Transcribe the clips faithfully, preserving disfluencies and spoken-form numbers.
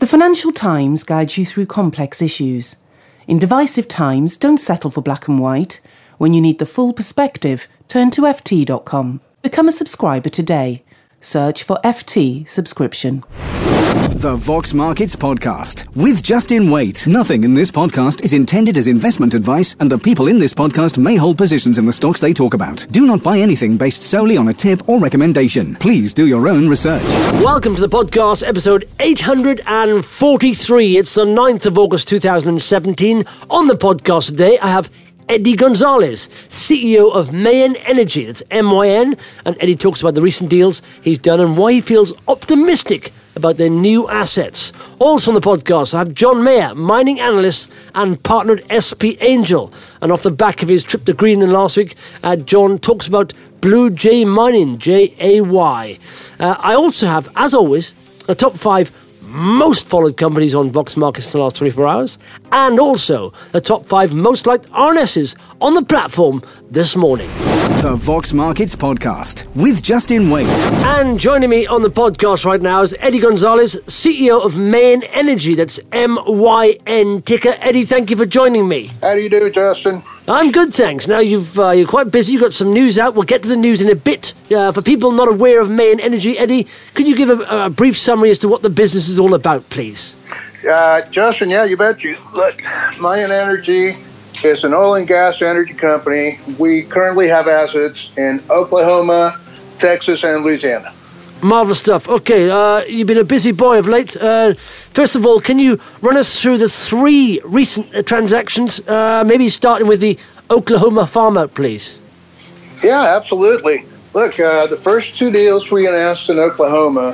Financial Times guides you through complex issues. In divisive times, don't settle for black and white. When you need the full perspective, turn to F T dot com. Become a subscriber today. Search for F T subscription. The Vox Markets Podcast with Justin Waite. Nothing in this podcast is intended as investment advice, and the people in this podcast may hold positions in the stocks they talk about. Do not buy anything based solely on a tip or recommendation. Please do your own research. Welcome to the podcast, episode eight hundred forty-three. It's the ninth of August two thousand seventeen. On the podcast today, I have Eddie Gonzalez, C E O of Mayen Energy, that's M Y N, and Eddie talks about the recent deals he's done and why he feels optimistic about their new assets. Also on the podcast, I have John Mayer, mining analyst and partner at S P Angel. And off the back of his trip to Greenland last week, uh, John talks about Blue Jay Mining, J A Y. Uh, I also have, as always, a top five most followed companies on Vox Markets in the last twenty-four hours, and also the top five most liked R N Ss on the platform this morning. The Vox Markets Podcast with Justin Waite. And joining me on the podcast right now is Eddie Gonzalez, C E O of Mayen Energy. That's M Y N ticker. Eddie, thank you for joining me. How do you do, Justin? I'm good, thanks. Now, you've, uh, you're quite busy. You've got some news out. We'll get to the news in a bit. Uh, for people not aware of Mayen Energy, Eddie, could you give a, a brief summary as to what the business is all about, please? Uh, Justin, yeah, you bet you. Look, Mayen Energy is an oil and gas energy company. We currently have assets in Oklahoma, Texas, and Louisiana. Marvellous stuff. Okay, uh, you've been a busy boy of late. Uh, first of all, can you run us through the three recent uh, transactions, uh, maybe starting with the Oklahoma farm out, please? Yeah, absolutely. Look, uh, the first two deals we announced in Oklahoma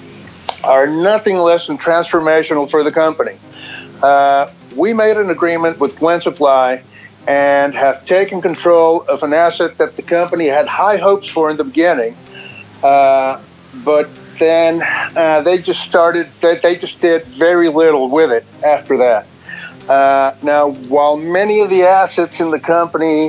are nothing less than transformational for the company. Uh, we made an agreement with Glen Supply and have taken control of an asset that the company had high hopes for in the beginning. Uh, But then uh, they just started, they, they just did very little with it after that. Uh, now, while many of the assets in the company,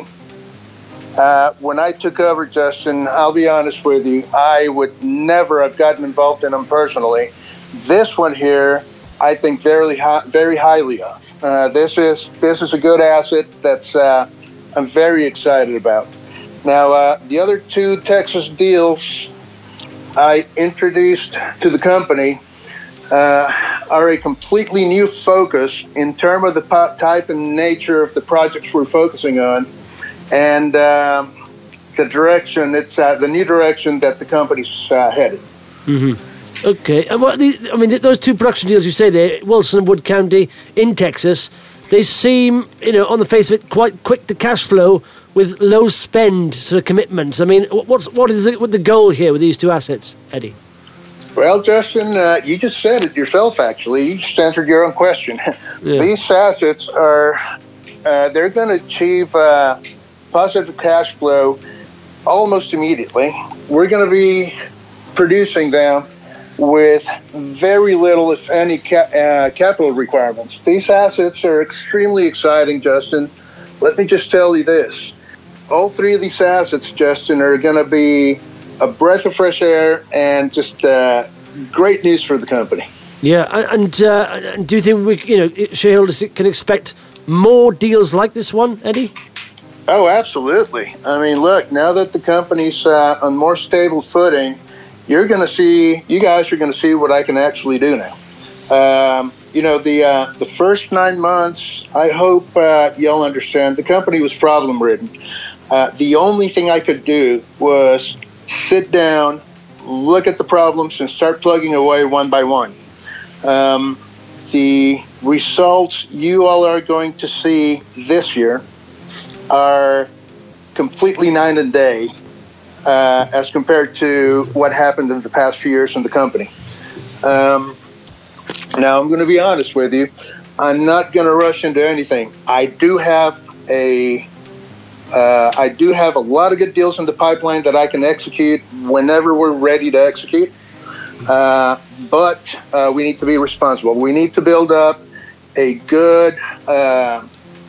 uh, when I took over, Justin, I'll be honest with you, I would never have gotten involved in them personally. This one here, I think very, high, very highly of. Uh, this is this is a good asset that's uh, I'm very excited about. Now, uh, the other two Texas deals I introduced to the company uh, are a completely new focus in terms of the type and nature of the projects we're focusing on, and uh, the direction, it's uh, the new direction that the company's uh, headed. Mm-hmm. Okay, and what the, I mean, those two production deals you say there, Wilson and Wood County in Texas, they seem, you know, on the face of it, quite quick to cash flow with low spend sort of commitments. I mean, what's what is the, what the goal here with these two assets, Eddie? Well, Justin, uh, you just said it yourself, actually. You just answered your own question. Yeah. These assets are, uh, they're going to achieve uh, positive cash flow almost immediately. We're going to be producing them with very little, if any, ca- uh, capital requirements. These assets are extremely exciting, Justin. Let me just tell you this. All three of these assets, Justin, are going to be a breath of fresh air and just uh, great news for the company. Yeah, and, uh, and do you think we, you know, shareholders can expect more deals like this one, Eddie? Oh, absolutely. I mean, look, now that the company's uh, on more stable footing, you're going to see, you guys are going to see what I can actually do now. Um, you know, the uh, the first nine months, I hope uh, y'all understand, the company was problem-ridden. Uh, the only thing I could do was sit down, look at the problems, and start plugging away one by one. Um, the results you all are going to see this year are completely night and day uh, as compared to what happened in the past few years in the company. Um, now, I'm going to be honest with you. I'm not going to rush into anything. I do have a Uh, I do have a lot of good deals in the pipeline that I can execute whenever we're ready to execute. Uh, but uh, we need to be responsible. We need to build up a good uh,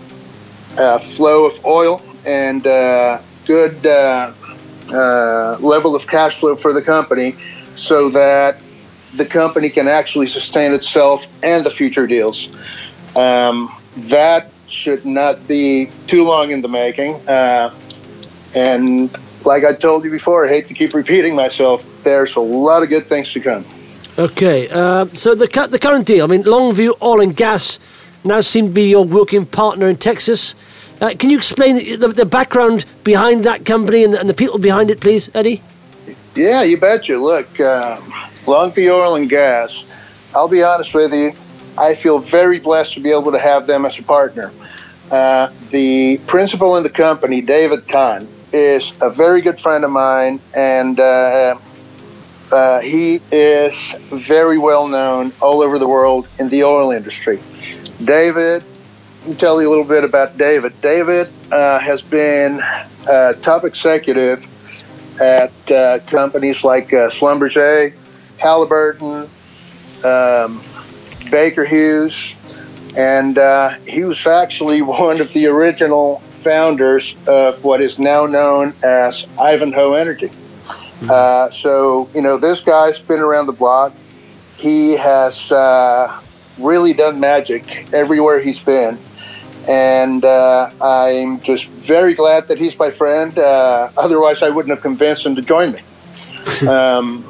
uh, flow of oil and uh, good uh, uh, level of cash flow for the company so that the company can actually sustain itself and the future deals. Um, that should not be too long in the making. Uh, and like I told you before, I hate to keep repeating myself, there's a lot of good things to come. Okay, uh, so the cu- the current deal, I mean, Longview Oil and Gas now seem to be your working partner in Texas. Uh, can you explain the, the, the background behind that company and the, and the people behind it, please, Eddie? Yeah, you betcha. Look, uh, Longview Oil and Gas, I'll be honest with you, I feel very blessed to be able to have them as a partner. Uh, the principal in the company, David Kahn, is a very good friend of mine, and uh, uh, he is very well known all over the world in the oil industry. David, let me tell you a little bit about David. David uh, has been a top executive at uh, companies like uh, Schlumberger, Halliburton, um, Baker Hughes, and uh, he was actually one of the original founders of what is now known as Ivanhoe Energy. Mm-hmm. Uh, so, you know, this guy's been around the block. He has uh, really done magic everywhere he's been. And uh, I'm just very glad that he's my friend. Uh, otherwise, I wouldn't have convinced him to join me. um,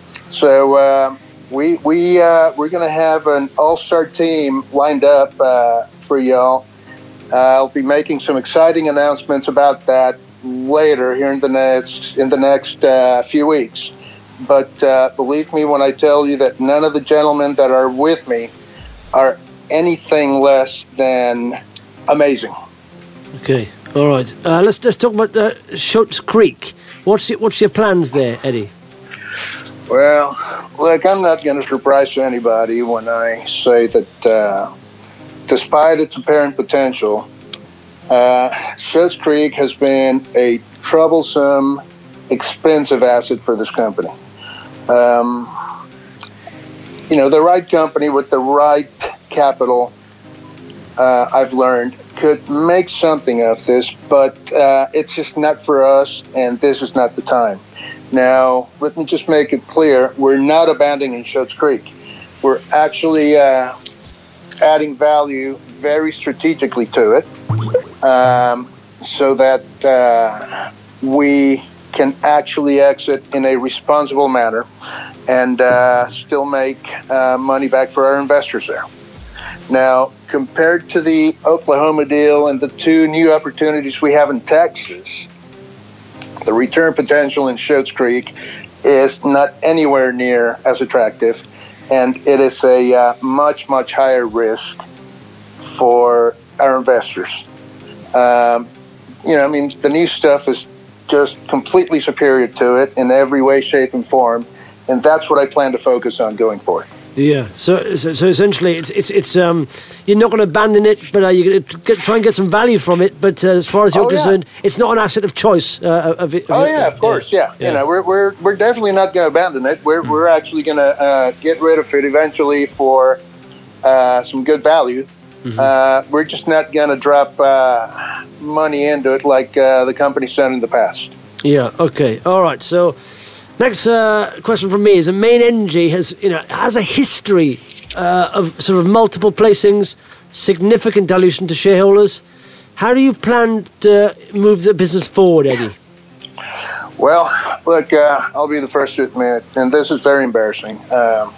so uh, we we uh, we're going to have an all-star team lined up uh, for y'all. Uh, I'll be making some exciting announcements about that later here in the next in the next uh, few weeks. But uh, believe me when I tell you that none of the gentlemen that are with me are anything less than amazing. Okay, all right. Uh, let's let's talk about uh, Schutt's Creek. What's your, what's your plans there, Eddie? Well, look, I'm not going to surprise anybody when I say that, uh, despite its apparent potential, uh, Schutt's Creek has been a troublesome, expensive asset for this company. Um, you know, the right company with the right capital, uh, I've learned, could make something of this, but uh, it's just not for us, and this is not the time. Now, let me just make it clear, we're not abandoning Schutt's Creek. We're actually uh, adding value very strategically to it, um, so that uh, we can actually exit in a responsible manner and uh, still make uh, money back for our investors there. Now, compared to the Oklahoma deal and the two new opportunities we have in Texas, the return potential in Schutt's Creek is not anywhere near as attractive, and it is a uh, much, much higher risk for our investors. Um, you know, I mean, the new stuff is just completely superior to it in every way, shape, and form, and that's what I plan to focus on going forward. Yeah, so so, so essentially, it's it's it's um, you're not going to abandon it, but uh, you're going to get, try and get some value from it. But uh, as far as you're oh, concerned, yeah. it's not an asset of choice. Uh, of it, of oh it, yeah, of course, yeah. yeah. You know, we're we're we're definitely not going to abandon it. We're we're actually going to uh, get rid of it eventually for uh, some good value. Mm-hmm. Uh, we're just not going to drop uh, money into it like uh, the company's done in the past. Yeah. Okay. All right. So. Next uh, question from me is: Main Energy has, you know, has a history uh, of sort of multiple placings, significant dilution to shareholders. How do you plan to move the business forward, Eddie? Well, look, uh, I'll be the first to admit, and this is very embarrassing. Um,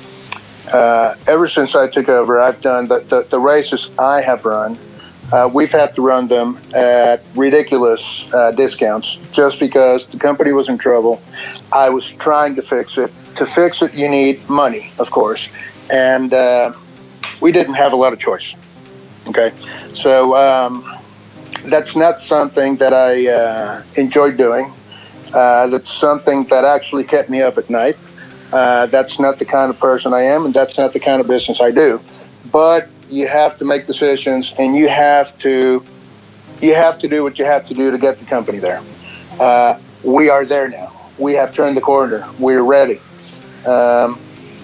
uh, ever since I took over, I've done the, the, the races I have run. Uh, we've had to run them at ridiculous uh, discounts just because the company was in trouble. I was trying to fix it. To fix it, you need money, of course. And uh, we didn't have a lot of choice. Okay? So um, that's not something that I uh, enjoyed doing. Uh, that's something that actually kept me up at night. Uh, that's not the kind of person I am, and that's not the kind of business I do. But you have to make decisions, and you have to you have to do what you have to do to get the company there. Uh, we are there now. We have turned the corner. We're ready. Um,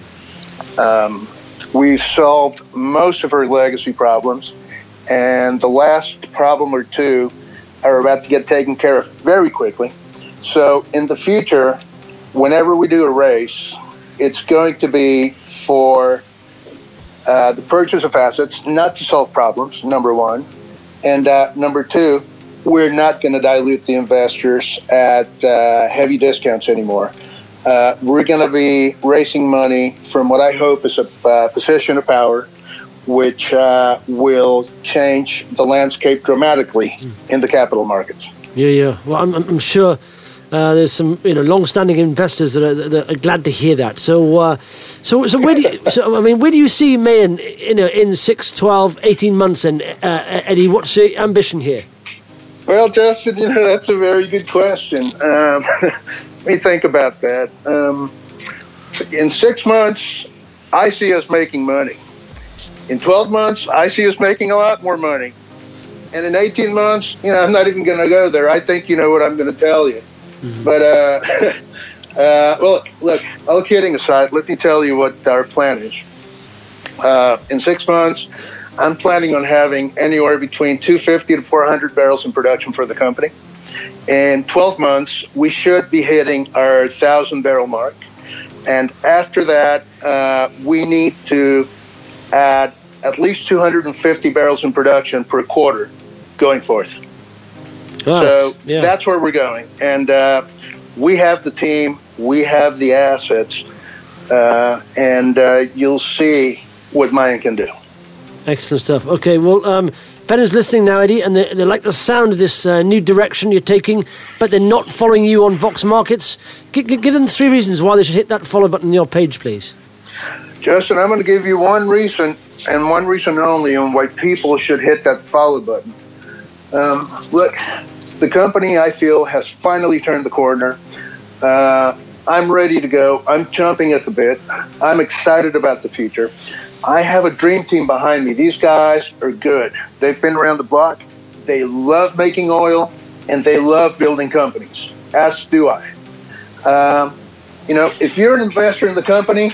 um, we've solved most of our legacy problems, and the last problem or two are about to get taken care of very quickly. So in the future, whenever we do a race, it's going to be for uh, the purchase of assets, not to solve problems, number one. And uh, number two, we're not going to dilute the investors at uh, heavy discounts anymore. Uh, we're going to be raising money from what I hope is a uh, position of power, which uh, will change the landscape dramatically mm. in the capital markets. Yeah, yeah. Well, I'm, I'm sure uh, there's some, you know, long-standing investors that are, that are glad to hear that. So, uh, so, so where do you, so I mean, where do you see Mayen, you know, in six, twelve, eighteen months? And uh, Eddie, what's your ambition here? Well, Justin, you know, that's a very good question. Um, let me think about that. Um, in six months, I see us making money. In twelve months, I see us making a lot more money. And in eighteen months, you know, I'm not even going to go there. I think you know what I'm going to tell you. Mm-hmm. But, uh, uh, well, look, all kidding aside, let me tell you what our plan is. Uh, in six months, I'm planning on having anywhere between two hundred fifty to four hundred barrels in production for the company. In twelve months, we should be hitting our one thousand barrel mark. And after that, uh, we need to add at least two hundred fifty barrels in production per quarter going forth. Nice. So yeah. that's where we're going. And uh, we have the team, we have the assets, uh, and uh, you'll see what Mayen can do. Excellent stuff. Okay, well, um, if anyone's listening now, Eddie, and they, they like the sound of this uh, new direction you're taking, but they're not following you on Vox Markets, g- g- give them three reasons why they should hit that follow button on your page, please. Justin, I'm going to give you one reason, and one reason only, on why people should hit that follow button. Um, look, the company, I feel, has finally turned the corner. Uh, I'm ready to go. I'm chomping at the bit. I'm excited about the future. I have a dream team behind me. These guys are good. They've been around the block. They love making oil, and they love building companies, as do I. Um, you know, if you're an investor in the company,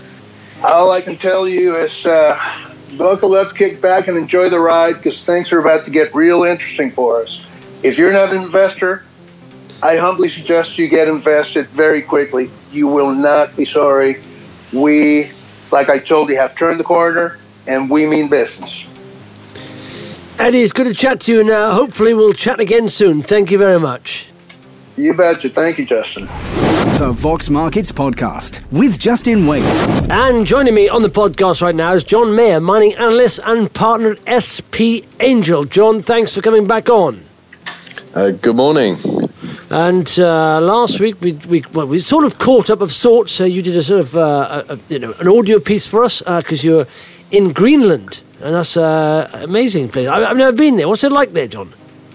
all I can tell you is uh, buckle up, kick back, and enjoy the ride, because things are about to get real interesting for us. If you're not an investor, I humbly suggest you get invested very quickly. You will not be sorry. We, like I told you, have turned the corner, and we mean business. Eddie, it's good to chat to you, and uh, hopefully we'll chat again soon. Thank you very much. You betcha. Thank you, Justin. The Vox Markets Podcast with Justin Waite. And joining me on the podcast right now is John Mayer, mining analyst and partner at S P Angel. John, thanks for coming back on. Uh, good morning. And uh, last week we we well, we sort of caught up of sorts. So you did a sort of uh, a, you know an audio piece for us because uh, you're in Greenland, and that's uh, an amazing place. I, I've never been there. What's it like there, John?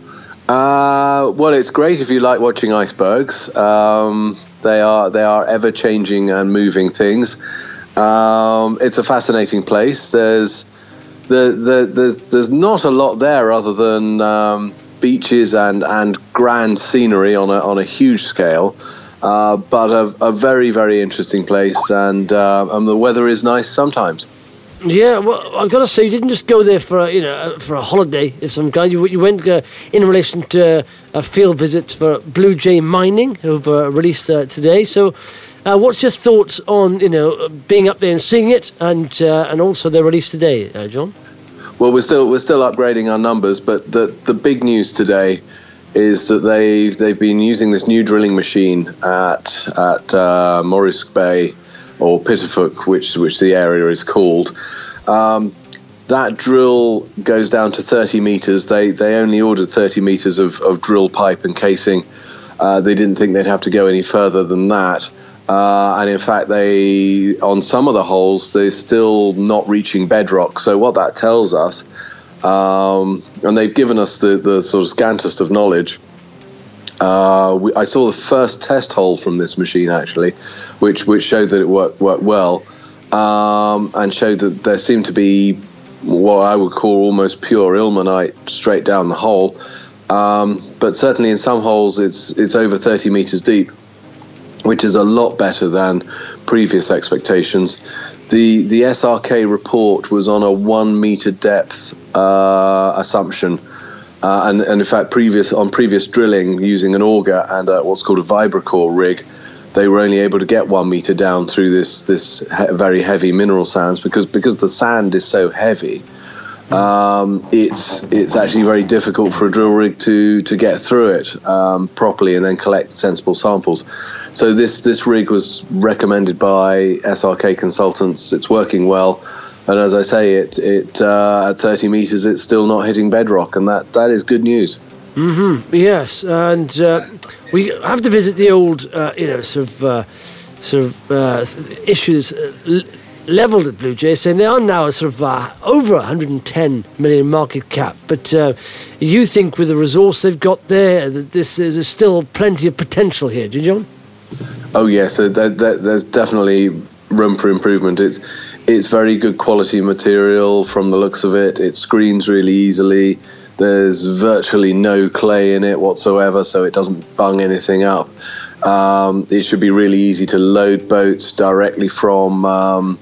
Uh, well, it's great if you like watching icebergs. Um, they are they are ever changing and moving things. Um, it's a fascinating place. There's the, the there's there's not a lot there other than um, beaches and, and grand scenery on a on a huge scale, uh, but a, a very very interesting place, and uh, and the weather is nice sometimes. Yeah, well, I've got to say, you didn't just go there for a, you know for a holiday of some kind. You you went uh, in relation to a field visit for Blue Jay Mining, who've uh, released uh, today. So, uh, what's your thoughts on you know being up there and seeing it, and uh, and also their release today, uh, John? Well, we're still we're still upgrading our numbers, but the the big news today is that they've they've been using this new drilling machine at at uh, Morusk Bay, or Pitterfoot, which which the area is called. Um, that drill goes down to thirty meters. They they only ordered thirty meters of, of drill pipe and casing. Uh, they didn't think they'd have to go any further than that. Uh, and in fact, they on some of the holes, they're still not reaching bedrock. So what that tells us, um, and they've given us the, the sort of scantest of knowledge. Uh, we, I saw the first test hole from this machine actually, which which showed that it worked worked well, um, and showed that there seemed to be what I would call almost pure ilmenite straight down the hole. Um, but certainly in some holes, it's it's over thirty meters deep, which is a lot better than previous expectations. The the S R K report was on a one meter depth uh, assumption. Uh, and, and in fact, previous on previous drilling using an auger and uh, what's called a vibrocore rig, they were only able to get one meter down through this this he- very heavy mineral sands because because the sand is so heavy. Um, it's it's actually very difficult for a drill rig to to get through it um, properly and then collect sensible samples. So this this rig was recommended by S R K Consultants. It's working well, and as I say, it it uh, at thirty meters, it's still not hitting bedrock, and that that is good news. Mm-hmm. Yes, and uh, we have to visit the old, uh, you know, sort of, uh, sort of uh, issues uh, l- levelled at Blue Jay, saying they are now sort of uh, over one hundred ten million market cap. But uh, you think with the resource they've got there, that this is still plenty of potential here, do you, John? Oh yes, uh, there, there, there's definitely room for improvement. It's it's very good quality material from the looks of it. It screens really easily. There's virtually no clay in it whatsoever, so it doesn't bung anything up. Um, it should be really easy to load boats directly from um,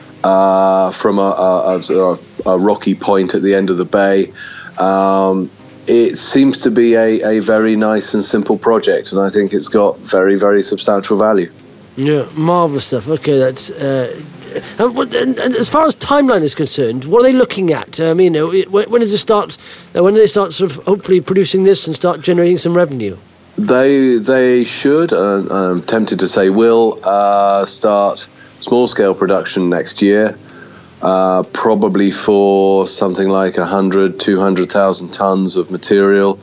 uh, from a, a, a, a rocky point at the end of the bay. Um, it seems to be a, a very nice and simple project, and I think it's got very, very substantial value. Yeah, marvellous stuff. Okay, that's... Uh, and, what- and, and as far as timeline is concerned, what are they looking at? I mean, you know, it- when, when does it start? Uh, when do they start sort of hopefully producing this and start generating some revenue? They they should, uh, I'm tempted to say will, uh, start small-scale production next year, uh, probably for something like one hundred, two hundred thousand tons of material.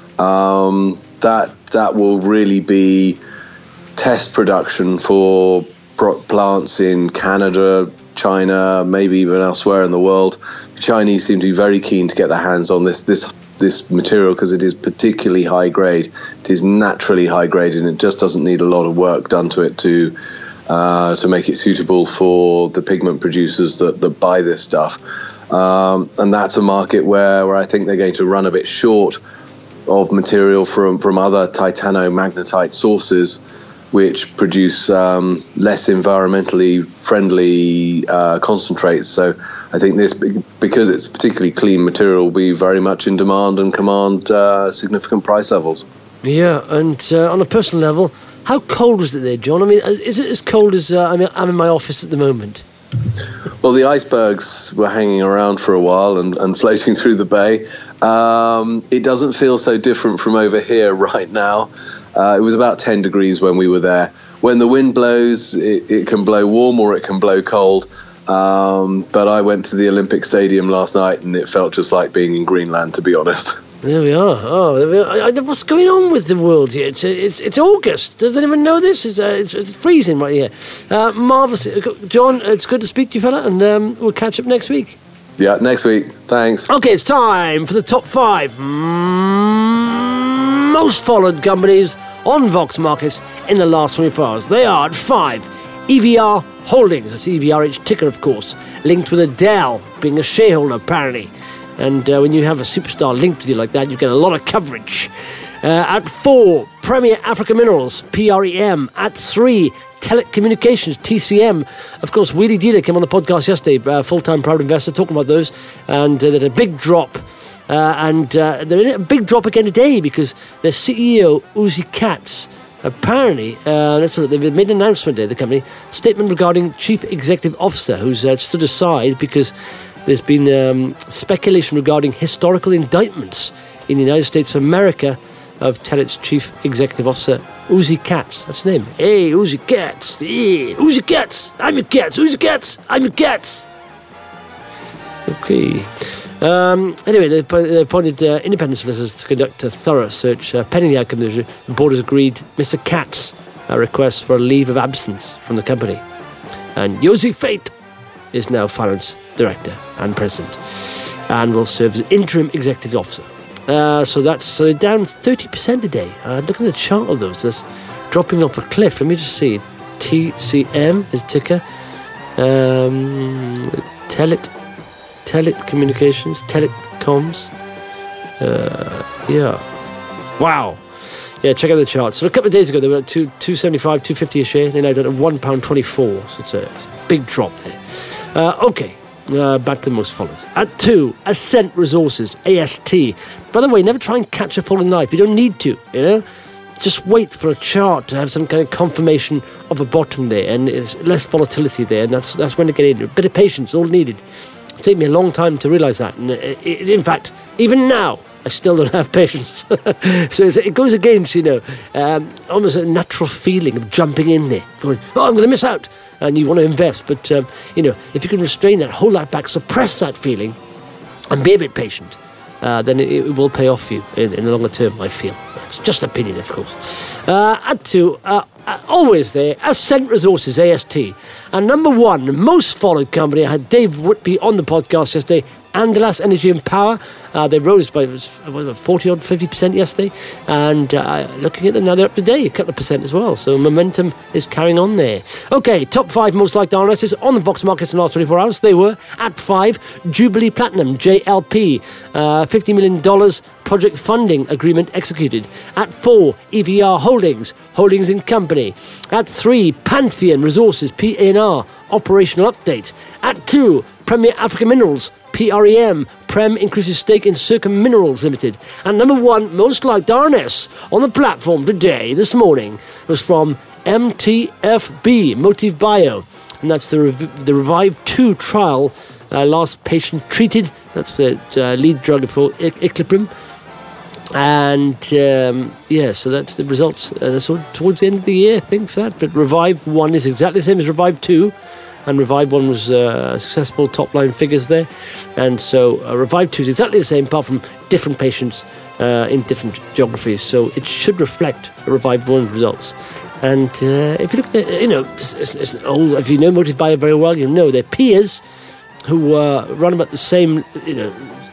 Um, that that will really be test production for pro- plants in Canada, China, maybe even elsewhere in the world. The Chinese seem to be very keen to get their hands on this this this material because it is particularly high grade. It is naturally high grade, and it just doesn't need a lot of work done to it to uh, to make it suitable for the pigment producers that, that buy this stuff. Um, and that's a market where, where I think they're going to run a bit short of material from, from other titanomagnetite sources, which produce um, less environmentally friendly uh, concentrates. So I think this, because it's particularly clean material, will be very much in demand and command uh, significant price levels. Yeah, and uh, on a personal level, how cold is it there, John? I mean, is it as cold as uh, I mean, I'm in my office at the moment? Well, the icebergs were hanging around for a while and, and floating through the bay. Um, it doesn't feel so different from over here right now. Uh, it was about ten degrees when we were there. When the wind blows, it, it can blow warm or it can blow cold. Um, but I went to the Olympic Stadium last night and it felt just like being in Greenland, to be honest. There we are. Oh, there we are. I, I, what's going on with the world here? It's it's, it's August. Does anyone know this? It's, uh, it's, it's freezing right here. Uh, marvellous. John, it's good to speak to you, fella, and um, we'll catch up next week. Yeah, next week. Thanks. Okay, it's time for the top five mm, most followed companies on Vox Markets in the last twenty-four hours. They are at five. E V R Holdings, that's E V R H ticker, of course, linked with Adele being a shareholder, apparently. And uh, when you have a superstar linked with you like that, you get a lot of coverage. Uh, at four, Premier Africa Minerals, P R E M. At three, Telecommunications, T C M. Of course, Wheelie Dealer came on the podcast yesterday, uh, full-time private investor, talking about those. And uh, they had a big drop. Uh, and uh, they're in a big drop again today because their C E O, Uzi Katz, apparently, uh, let's look, they've made an announcement today, the company, statement regarding Chief Executive Officer, who's uh, stood aside because there's been um, speculation regarding historical indictments in the United States of America of Telet's Chief Executive Officer, Uzi Katz. That's the name. Hey, Uzi Katz. Hey, Uzi Katz. I'm your Katz. Uzi Katz. I'm your Katz. Okay. Um, anyway, they, they appointed uh, independent solicitors to conduct a thorough search. Uh, pending the outcome, the board has agreed Mister Katz uh, requests for a leave of absence from the company. And Yossi Fate is now finance director and president and will serve as interim executive officer. Uh, so that's so they're down thirty percent today. Uh, look at the chart of those. That's dropping off a cliff. Let me just see. T C M is ticker. Um, Telet. Telecommunications, telecoms. Uh, yeah. Wow. Yeah, check out the charts. So a couple of days ago, they were at two two seventy five, two fifty a share. They're now down at one pound twenty four. So it's a big drop there. Uh, okay. Uh, back to the most followed. At two, Ascent Resources, A S T. By the way, never try and catch a falling knife. You don't need to. You know. just wait for a chart to have some kind of confirmation of a bottom there, and it's less volatility there, and that's that's when to get in. A bit of patience, all needed. It took me a long time to realise that, and it, it, in fact, even now, I still don't have patience. So it's, it goes against, you know, um, almost a natural feeling of jumping in there, going, oh, I'm going to miss out, and you want to invest. But, um, you know, if you can restrain that, hold that back, suppress that feeling, and be a bit patient, uh, then it, it will pay off for you in, in the longer term, I feel. It's just opinion, of course. Uh, add to, uh, uh, always there, Ascent Resources, A S T. And number one, most followed company. I had Dave Whitby on the podcast yesterday. Andalas Energy and Power, uh, they rose by forty or fifty percent yesterday, and uh, looking at them now, they're up today, a couple of percent as well, so momentum is carrying on there. Okay, top five most liked R N Ss on the Vox Markets in the last twenty-four hours. They were, at five, Jubilee Platinum, J L P, uh, fifty million dollars project funding agreement executed. At four, E V R Holdings, Holdings and Company. At three, Pantheon Resources, P A N R, operational update. At two, Premier African Minerals, P R E M, Prem increases stake in Circa Minerals Limited. And number one, most liked R N S on the platform today, this morning, was from M T F B, Motive Bio. And that's the, Rev- the Revive two trial, uh, last patient treated. That's the uh, lead drug for I- Icliprim. And, um, yeah, so that's the results uh, sort of towards the end of the year, I think, for that. But Revive one is exactly the same as Revive two. And Revive one was uh, successful top-line figures there. And so uh, Revive two is exactly the same, apart from different patients uh, in different geographies. So it should reflect Revive one results. And uh, if you look at, you know, it's, it's, it's old, if you know Motive Bio very well, you know their peers who uh, run about the same, you know,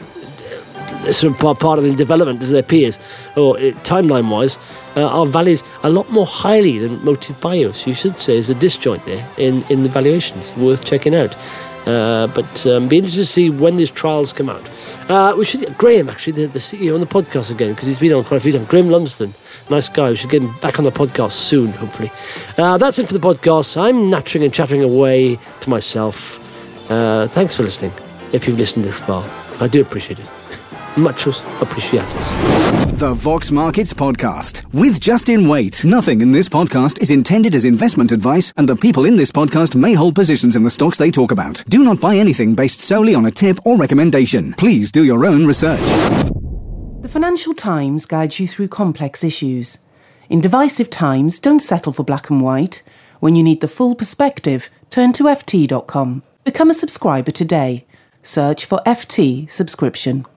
sort of part of the development as their peers, or uh, timeline-wise, uh, are valued a lot more highly than Motive Bio. So you should say there's a disjoint there in, in the valuations. Worth checking out. Uh, but um, be interested to see when these trials come out. Uh, we should get Graham, actually, the, the C E O, on the podcast again, because he's been on quite a few times. Graham Lumsden, nice guy. We should get him back on the podcast soon, hopefully. Uh, that's it for the podcast. I'm nattering and chattering away to myself. Uh, thanks for listening, if you've listened this far. I do appreciate it. Muchos apreciados. The Vox Markets Podcast with Justin Waite. Nothing in this podcast is intended as investment advice, and the people in this podcast may hold positions in the stocks they talk about. Do not buy anything based solely on a tip or recommendation. Please do your own research. The Financial Times guides you through complex issues. In divisive times, don't settle for black and white. When you need the full perspective, turn to F T dot com. Become a subscriber today. Search for F T subscription.